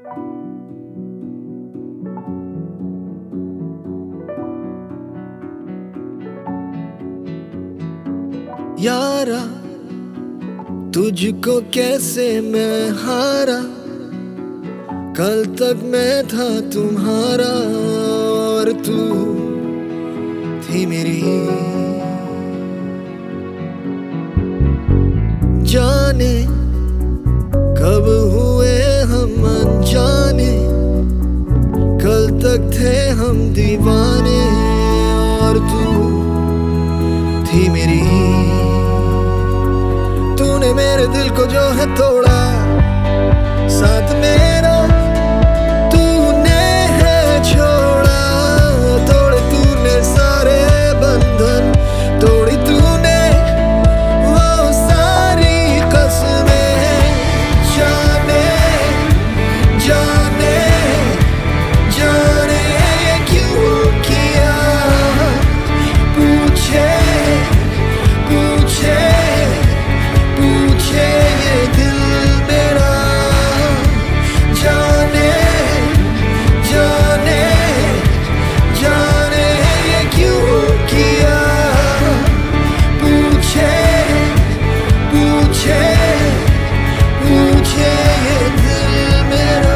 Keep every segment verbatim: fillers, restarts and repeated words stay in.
यारा तुझको कैसे मैं हारा, कल तक मैं था तुम्हारा और तू थी मेरी। जाने कब हुए हम अनजाने, कल तक थे हम दीवाने और तू थी मेरी। तूने मेरे दिल को जो है तोड़ा, साथ मेरा तूने है छोड़ा। तोड़े तूने सारे बंधन, तोड़ी तूने वो सारी कसमें। जाने जाने जाने ये क्यों किया, पूछे पूछे पूछे ये दिल मेरा। जाने जाने जाने ये क्यों किया, पूछे पूछे पूछे ये दिल मेरा।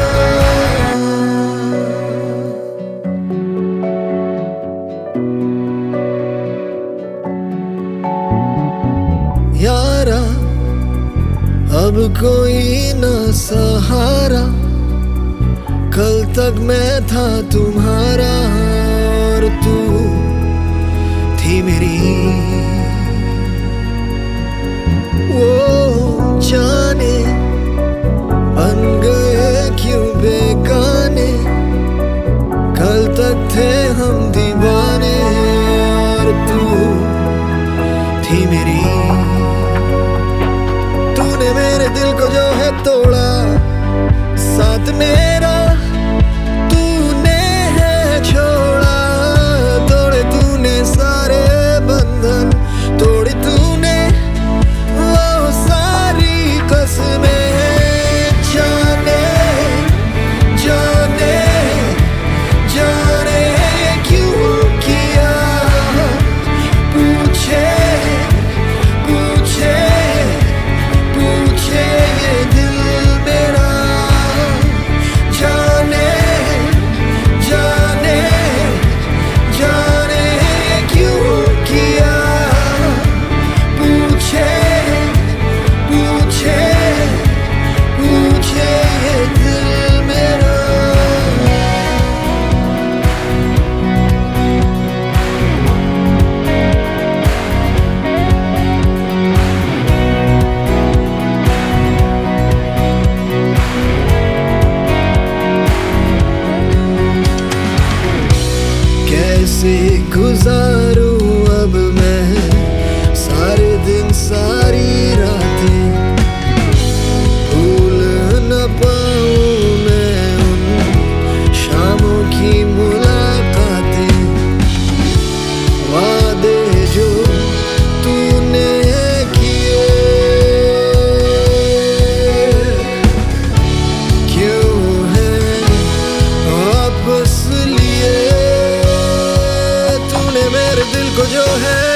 यारा अब कोई ना सहारा, कल तक मैं था तुम्हारा और तू थी मेरी। वो जाने बन गए क्यों बेगाने, कल तक थे हम दीवाने और तू थी मेरी। तूने मेरे दिल को जो है तोड़ा, साथ मेरा तूने है छोड़ा। तोड़े तूने सारे बंधन, तोड़ी तूने वो सारी कसमें। जाने जाने जाने ये क्यों किया, पूछे पूछे पूछे ये दिल मेरा। जाने जाने जाने ये क्यों किया, पूछे पूछे पूछे ये दिल मेरा। कैसे गुजारूं अब मैं सारे दिन सारी रातें, भूल न पाऊं मैं उन शामों की मुलाकातें। वादे जो तूने किए क्यों है वापस लिए। तूने मेरे दिल को जो है